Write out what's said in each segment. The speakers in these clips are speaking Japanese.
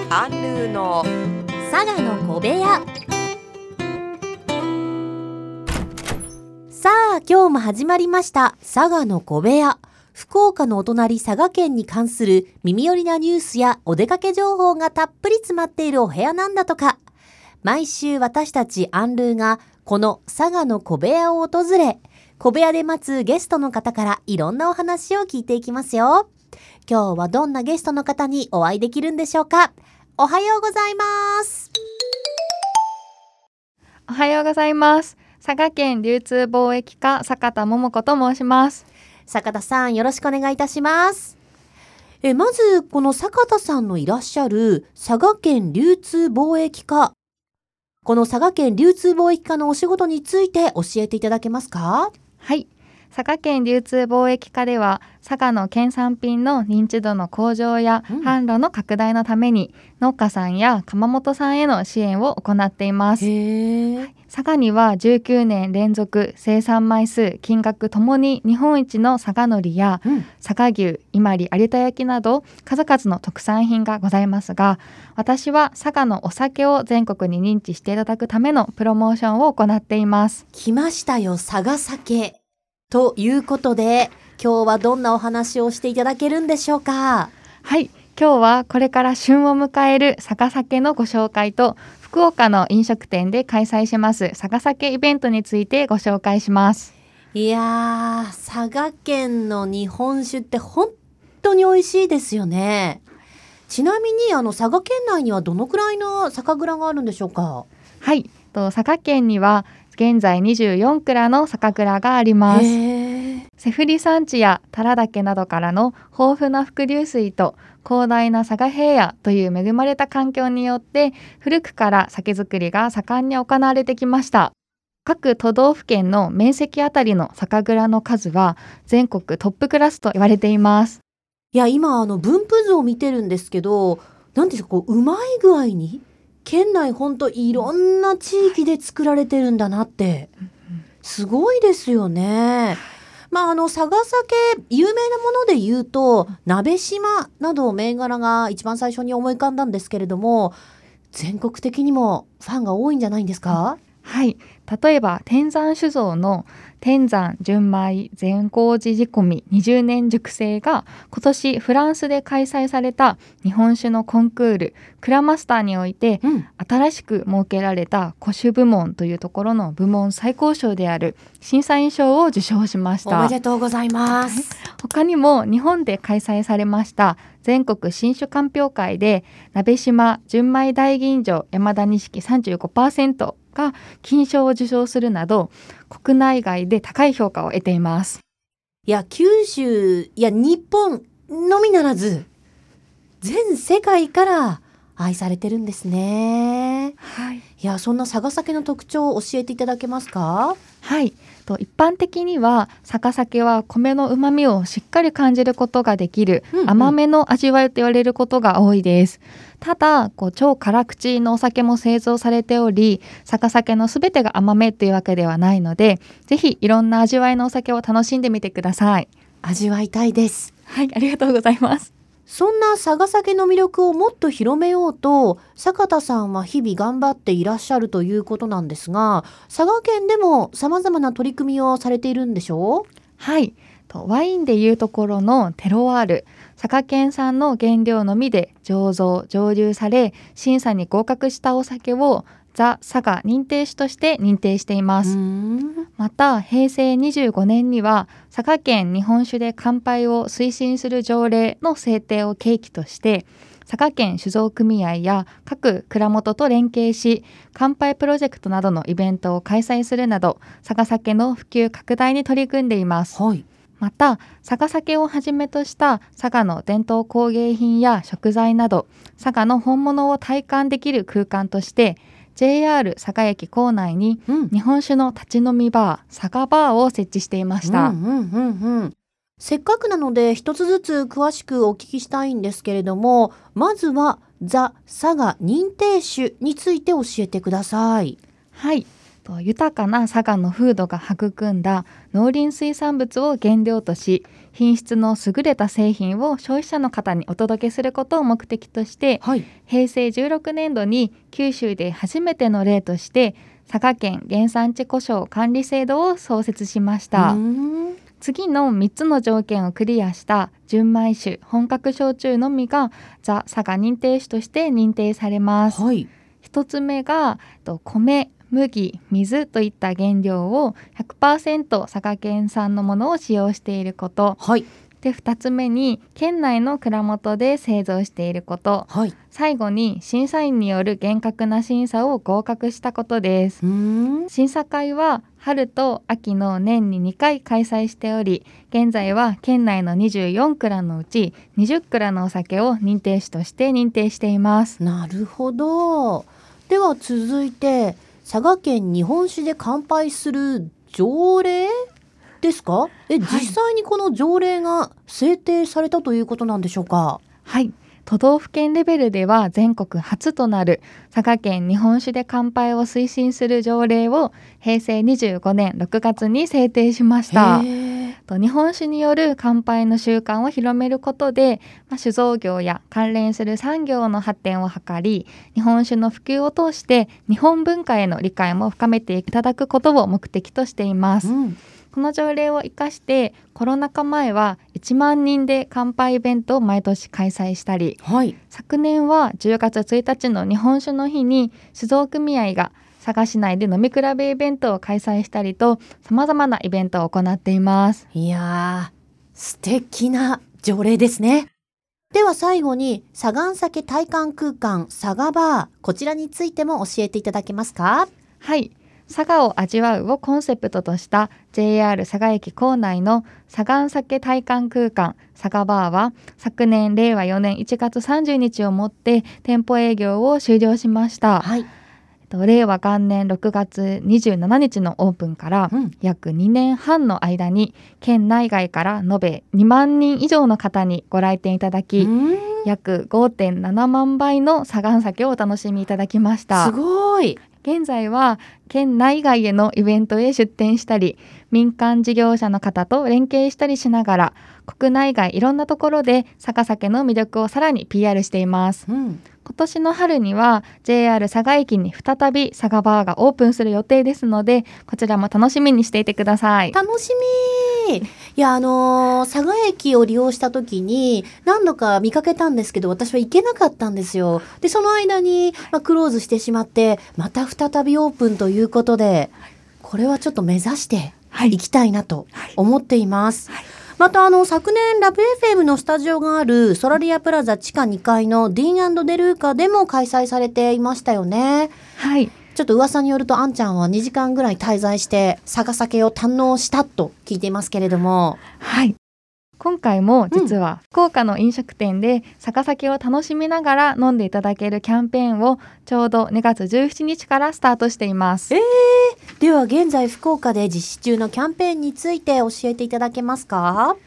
アンルーの佐賀の小部屋。さあ今日も始まりました佐賀の小部屋。福岡のお隣佐賀県に関する耳寄りなニュースやお出かけ情報がたっぷり詰まっているお部屋なんだとか。毎週私たちアンルーがこの佐賀の小部屋を訪れ、小部屋で待つゲストの方からいろんなお話を聞いていきますよ。今日はどんなゲストの方にお会いできるんでしょうか。おはようございます。 おはようございます。佐賀県流通貿易課坂田桃子と申します。 坂田さん、よろしくお願いいたします。まずこの坂田さんのいらっしゃる佐賀県流通貿易課、この佐賀県流通貿易課のお仕事について教えていただけますか。 はい、佐賀県流通貿易課では佐賀の県産品の認知度の向上や販路の拡大のために、農家さんや窯元さんへの支援を行っています。佐賀には19年連続生産枚数金額ともに日本一の佐賀のりや、佐賀牛、伊万里、有田焼など数々の特産品がございますが、私は佐賀のお酒を全国に認知していただくためのプロモーションを行っています。 来ましたよ、佐賀酒ということで、今日はどんなお話をしていただけるんでしょうか。 はい、今日はこれから旬を迎える佐賀酒のご紹介と、福岡の飲食店で開催します佐賀酒イベントについてご紹介します。 いやー、佐賀県の日本酒って本当に美味しいですよね。ちなみに佐賀県内にはどのくらいの酒蔵があるんでしょうか。 はい、佐賀県には現在24蔵の酒蔵があります。セフリ山地や多良岳などからの豊富な伏流水と広大な佐賀平野という恵まれた環境によって、古くから酒造りが盛んに行われてきました。各都道府県の面積あたりの酒蔵の数は全国トップクラスと言われています。 いや、今分布図を見てるんですけど、なんていうかうまい具合に県内ほんといろんな地域で作られてるんだなって、すごいですよね。佐賀酒有名なもので言うと鍋島など銘柄が一番最初に思い浮かんだんですけれども、全国的にもファンが多いんじゃないんですか。 はい、例えば天山酒造の天山純米善光寺仕込み20年熟成が今年フランスで開催された日本酒のコンクールクラマスターにおいて、新しく設けられた古酒部門というところの部門最高賞である審査員賞を受賞しました。 おめでとうございます。 他にも日本で開催されました全国新酒鑑評会で鍋島純米大吟醸山田錦 35% が金賞を受賞するなど、国内外で高い評価を得ています。 いや、九州や日本のみならず全世界から愛されてるんですね。いや、そんな佐賀酒の特徴を教えていただけますか。 はい、一般的には佐賀酒は米の旨味をしっかり感じることができる甘めの味わいと言われることが多いです。ただ超辛口のお酒も製造されており、佐賀酒のすべてが甘めというわけではないので、ぜひいろんな味わいのお酒を楽しんでみてください。 味わいたいです。 はい、ありがとうございます。 そんな佐賀酒の魅力をもっと広めようと、坂田さんは日々頑張っていらっしゃるということなんですが、佐賀県でも様々な取り組みをされているんでしょう。 はい、ワインでいうところのテロワール、佐賀県産の原料のみで醸造蒸留され審査に合格したお酒をザ・佐賀認定酒として認定しています。また平成25年には佐賀県日本酒で乾杯を推進する条例の制定を契機として、佐賀県酒造組合や各蔵元と連携し、乾杯プロジェクトなどのイベントを開催するなど佐賀酒の普及拡大に取り組んでいます。また佐賀酒をはじめとした佐賀の伝統工芸品や食材など佐賀の本物を体感できる空間として、JR 佐賀駅構内に日本酒の立ち飲みバー、佐賀バーを設置していました。 せっかくなので一つずつ詳しくお聞きしたいんですけれども、まずはザ・佐賀認定酒について教えてください。 はい、 豊かな佐賀の風土が育んだ農林水産物を原料とし、品質の優れた製品を消費者の方にお届けすることを目的として、 はい。 平成16年度に九州で初めての例として佐賀県原産地呼称管理制度を創設しました。次の3つの条件をクリアした純米酒本格焼酎のみがザ・佐賀認定酒として認定されます。 はい。 1つ目が米、麦、水といった原料を 100% 佐賀県産のものを使用していること。 はい。 で、2つ目に県内の蔵元で製造していること。 はい。 最後に審査員による厳格な審査を合格したことです。審査会は春と秋の年に2回開催しており、現在は県内の24蔵のうち20蔵のお酒を認定酒として認定しています。 なるほど。では続いて、佐賀県日本酒で乾杯する条例ですか？実際にこの条例が制定されたということなんでしょうか？ はい、都道府県レベルでは全国初となる佐賀県日本酒で乾杯を推進する条例を平成25年6月に制定しました。日本酒による乾杯の習慣を広めることで、酒造業や関連する産業の発展を図り、日本酒の普及を通して日本文化への理解も深めていただくことを目的としています。この条例を生かしてコロナ禍前は1万人で乾杯イベントを毎年開催したり、昨年は10月1日の日本酒の日に酒造組合が佐賀市内で飲み比べイベントを開催したりと、様々なイベントを行っています。 いやー、素敵な条例ですね。では最後に佐賀酒体感空間佐賀バー、こちらについても教えていただけますか？ はい、佐賀を味わうをコンセプトとした JR 佐賀駅構内の佐賀酒体感空間佐賀バーは、昨年令和4年1月30日をもって店舗営業を終了しました。令和元年6月27日のオープンから約2年半の間に県内外から延べ2万人以上の方にご来店いただき、約 5.7 万杯の佐賀酒をお楽しみいただきました。 すごい。 現在は県内外へのイベントへ出店したり、民間事業者の方と連携したりしながら、国内外いろんなところで佐賀酒の魅力をさらに PR しています。今年の春には JR 佐賀駅に再び佐賀バーがオープンする予定ですので、こちらも楽しみにしていてください。 楽しみ。いや、佐賀駅を利用した時に何度か見かけたんですけど、私は行けなかったんですよ。で、その間に、クローズしてしまって、また再びオープンということで、これはちょっと目指して行きたいなと思っています。また昨年ラブ FM のスタジオがあるソラリアプラザ地下2階のディーン&デルーカでも開催されていましたよね。ちょっと噂によるとあんちゃんは2時間ぐらい滞在して佐賀酒を堪能したと聞いていますけれども。 今回も実は福岡の飲食店で佐賀酒を楽しみながら飲んでいただけるキャンペーンをちょうど2月17日からスタートしています。 では現在福岡で実施中のキャンペーンについて教えていただけますか？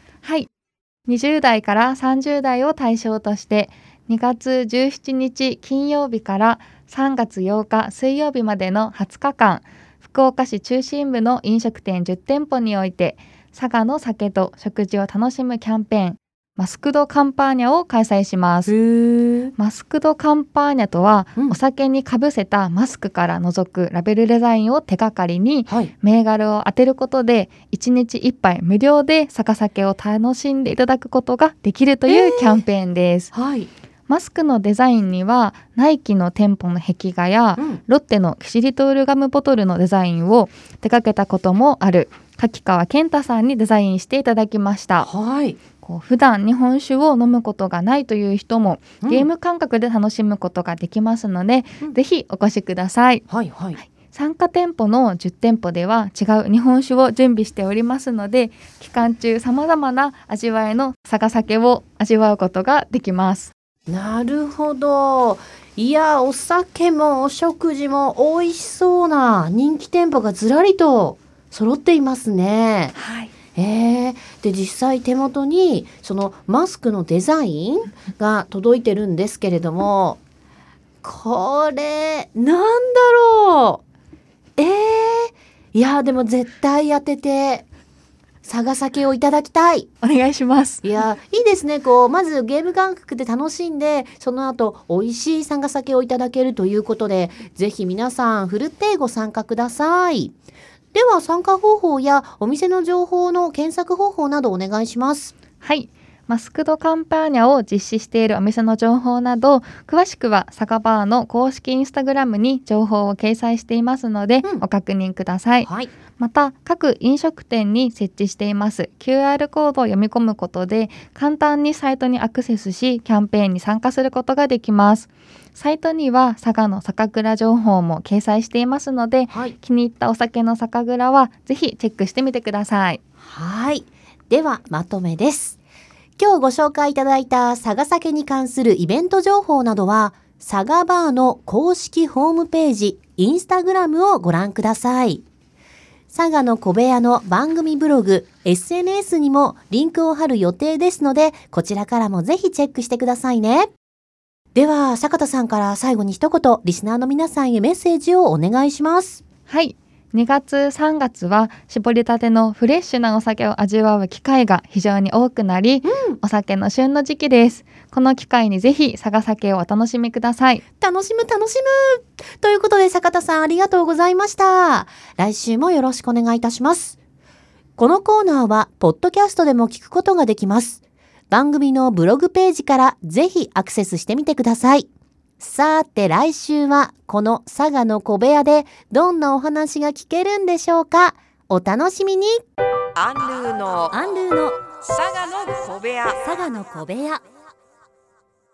20代から30代を対象として2月17日金曜日から3月8日水曜日までの20日間、福岡市中心部の飲食店10店舗において佐賀の酒と食事を楽しむキャンペーンマスクドカンパーニャを開催します。マスクドカンパーニャとは、お酒にかぶせたマスクから覗くラベルデザインを手がかりに、銘柄を当てることで1日1杯無料で佐賀酒を楽しんでいただくことができるというキャンペーンです。マスクのデザインにはナイキの店舗の壁画や、ロッテのキシリトールガムボトルのデザインを手掛けたこともある柿川健太さんにデザインしていただきました。普段日本酒を飲むことがないという人も、ゲーム感覚で楽しむことができますので、ぜひお越しください。参加店舗の10店舗では違う日本酒を準備しておりますので、期間中さまざまな味わいの佐賀酒を味わうことができます。 なるほど。いや、お酒もお食事も美味しそうな人気店舗がずらりと揃っていますね。で実際手元にそのマスクのデザインが届いてるんですけれども、これなんだろう。 いやでも絶対当てて佐賀酒をいただきたい。 お願いします。 いやいいですね。こうまずゲーム感覚で楽しんで、その後美味しい佐賀酒をいただけるということで、ぜひ皆さんふるってご参加ください。では参加方法やお店の情報の検索方法などお願いします。 はい。マスクドカンパーニャを実施しているお店の情報など、詳しくは佐賀バーの公式インスタグラムに情報を掲載していますので、ご確認ください。 はい。 また各飲食店に設置しています QR コードを読み込むことで簡単にサイトにアクセスし、キャンペーンに参加することができます。サイトには佐賀の酒蔵情報も掲載していますので、 はい、 気に入ったお酒の酒蔵はぜひチェックしてみてください。 はい。ではまとめです。今日ご紹介いただいた佐賀酒に関するイベント情報などは、佐賀バーの公式ホームページ、インスタグラムをご覧ください。佐賀の小部屋の番組ブログ、SNS にもリンクを貼る予定ですので、こちらからもぜひチェックしてくださいね。では、坂田さんから最後に一言、リスナーの皆さんへメッセージをお願いします。 はい。2月3月は搾りたてのフレッシュなお酒を味わう機会が非常に多くなり、お酒の旬の時期です。この機会にぜひ佐賀酒をお楽しみください。 楽しむということで、坂田さんありがとうございました。来週もよろしくお願いいたします。このコーナーはポッドキャストでも聞くことができます。番組のブログページからぜひアクセスしてみてください。さて来週はこの佐賀の小部屋でどんなお話が聞けるんでしょうか。お楽しみに。 アンルーの佐賀の小部屋。 佐賀の小部屋。